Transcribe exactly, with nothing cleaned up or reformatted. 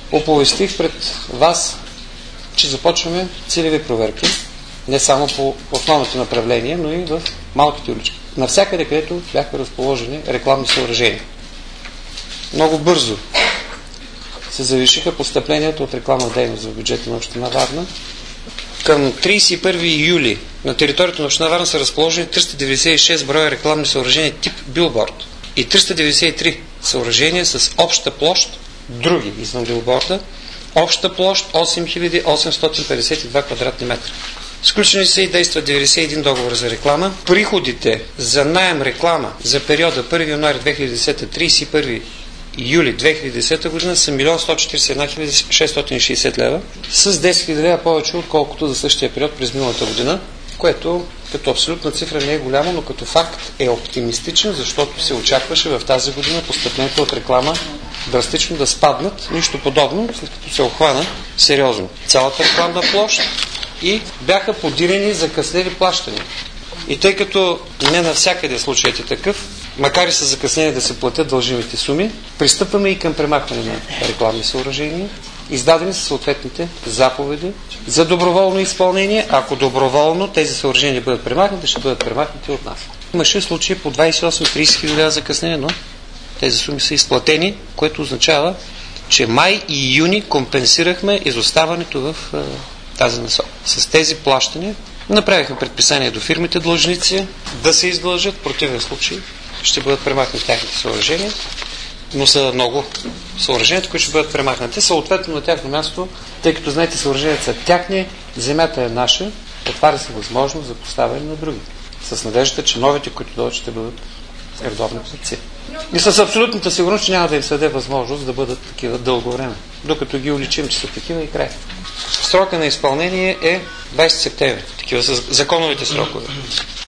оповестих пред вас, че започваме целеви проверки, не само по основното направление, но и в малките улички. Навсякъде, където бяха разположени рекламни съоръжения. Много бързо се завишиха постъпленията от рекламна дейност в бюджета на община Варна. Към тридесет и първи юли на територията на община Варна са разположени триста деветдесет и шест броя рекламни съоръжения тип билборд и триста деветдесет и три съоръжения с обща площ, други извън билборда, обща площ осем хиляди осемстотин петдесет и два квадратни метра. Сключени са и действат деветдесет и един договора за реклама. Приходите за наем реклама за периода първи януари две хиляди и десета – тридесет и първи юли две хиляди и десета година са милион сто четиридесет и една хиляди шестстотин и шейсет лева, с десет хиляди лева повече, отколкото за същия период през миналата година, което като абсолютна цифра не е голямо, но като факт е оптимистичен, защото се очакваше в тази година постъпленията от реклама драстично да спаднат. Нищо подобно, след като се охвана сериозно цялата рекламна площ и бяха подирени закъснели плащания. И тъй като не навсякъде случаят е такъв, макар и с закъснение да се платят дължимите суми, пристъпваме и към премахване на рекламни съоръжения. Издадени са съответните заповеди за доброволно изпълнение. Ако доброволно тези съоръжения бъдат премахнати, ще бъдат премахнати от нас. Имаше случаи по двадесет и осем до тридесет хиляди лева закъснение, но тези суми са изплатени, което означава, че май и юни компенсирахме изоставането в е, тази насока. С тези плащания направихме предписание до фирмите длъжници да се издължат, в противен случай ще бъдат премахнати тяхните съоръжения, но са много съоръженията, които ще бъдат премахнати. Съответно на тяхно място, тъй като знаете, съоръженията са тяхни, земята е наша, отваря се възможност за поставяне на други. С надеждата, че новите, които дойдат, ще бъдат редовни платци. И с абсолютната сигурност, че няма да им се даде възможност да бъдат такива дълго време, докато ги уличим, че са такива и край. Срока на изпълнение е двадесети септември. Такива са законовите срокове.